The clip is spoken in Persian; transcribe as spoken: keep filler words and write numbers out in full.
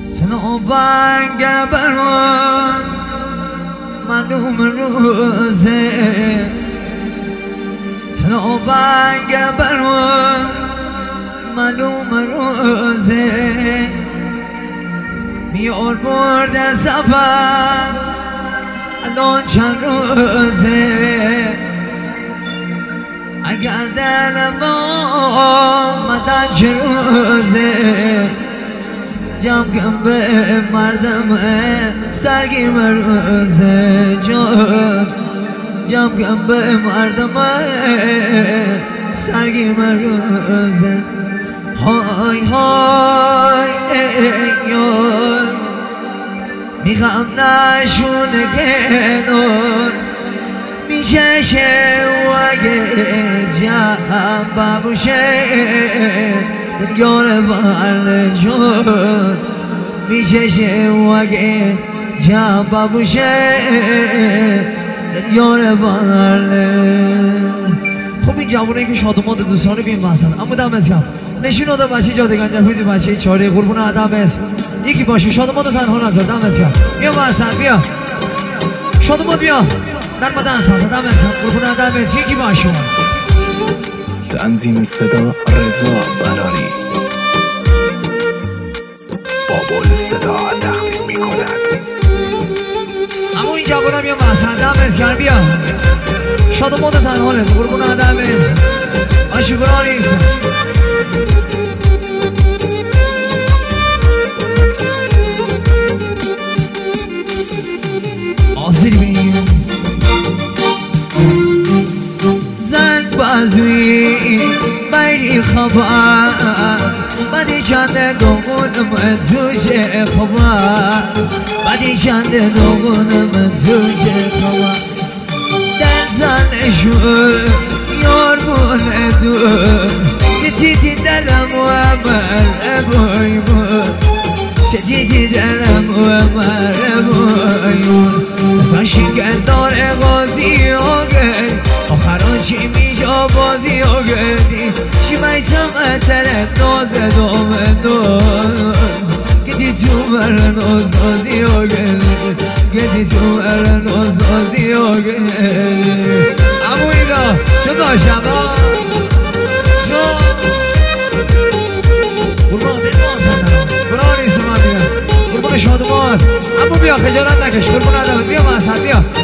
تنو بانگ برون معلوم روزه تنو بانگ برون معلوم روزه میار برد سفر الان چند روزه اگر دلم آمدن چه روزه جمع کن به مردم سرگیم روزه جان جمع کن به مردم سرگیم روزه های های ایون میخوام نشونه کنون میشه و اگه جمع بابوشه دنیار بارل جون میشه و اگه جمع بابوشه دنیار بارل. خب این جوانایی که شادماند دوستانه بیم بحثن اما دمت کم نشین آدم بچه جادگان جفوزی بچه چاره قربون آدمت یکی باشه شادماند تنها نظر دمت کم بیا بحثن بیا شادماند بیا در ما دنس بحثن دمت کم قربون آدمت یکی باشه. تنظیم صدا رضا بناری بابل صدا تقدیم می کند. اما این جوانم بیا بحثن دمت کم بیا شادماند تنها نظر قربون آدمت آشکرا نیست آسیر بیم زنگ بازوی بیری خبر بدی چند دوغونم توجه خبر بدی چند دوغونم توجه خبر در زنشون یار بونه دون چه چیتی دلم و عمر بای بون چه چیتی دلم و عمر بای بون اصلا شنگل داره غازی آگل آخران چی میجا بازی آگلی چی میتم اتره ناز دامه ناز گدی تو بر ناز نازی آگل گدی تو بر ناز نازی آگل. امو اینا چه داشتم ها چه قربان بیمان سندرم برای نیست من بیان قربان شادمان امو بیا خجالت نکش قربان آدم بیا محسن بیا